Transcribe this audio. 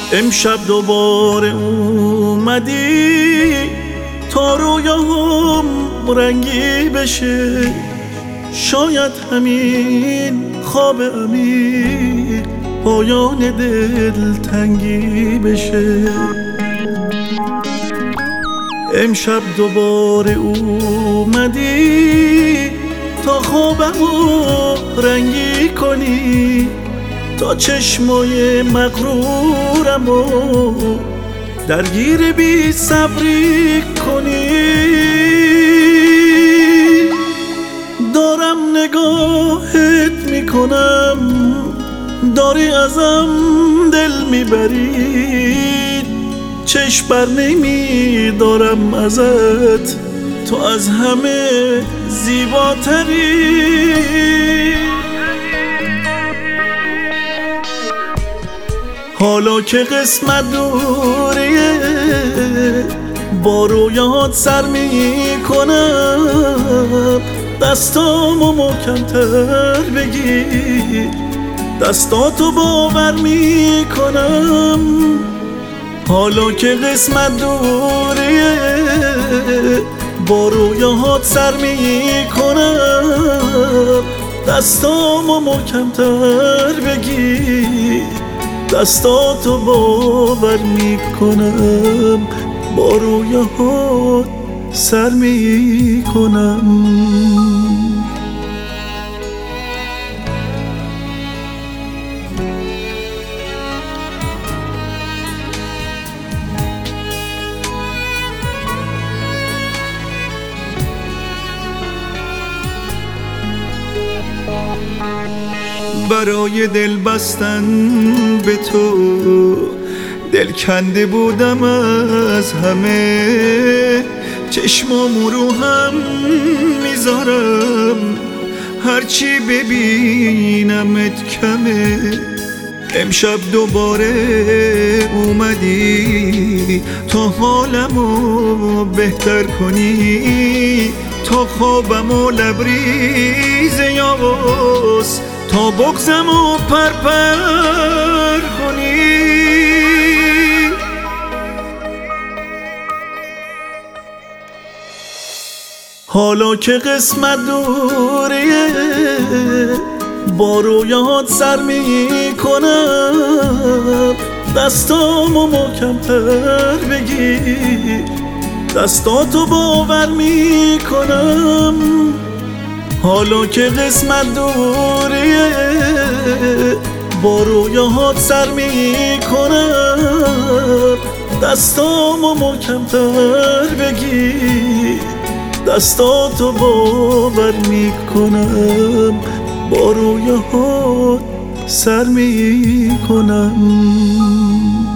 امشب دوباره اومدی تا رویاهم رنگی بشه. شاید همین خواب عمیق پایان دلتنگی بشه. امشب دوباره اومدی تا خوابمو رنگی کنی، تا چشمای مغرورمو درگیر بی صبری کنی. دارم نگاهت میکنم، داری ازم دل میبری، چشم بر نمیدارم ازت، تو از همه زیباتری. حالا که قسمت دوریه با رویات سر میکنم، دستامو محکم‌تر بگیر، دستاتو باور میکنم. حالا که قسمت دوریه با رویات سر میکنم، دستامو محکم‌تر بگیر، دستاتو باور میکنم، با رویات سر میکنم. برای دل بستن به تو دل کنده بودم از همه، چشمامو رو هم میذارم هرچی ببینمت کمه. امشب دوباره اومدی تا حالمو بهتر کنی، تا خوابمو لبریز یاس، تا بغزمو پرپر کنی. حالا که قسمت دوریه با رویات سر میکنم، دستامو محکم‌تر بگیر، دستاتو باور میکنم. حالا که قسمت دوریه با رویات سر میکنم، دستامو محکم‌تر بگیر، دستاتو باور میکنم، با رویات سر میکنم.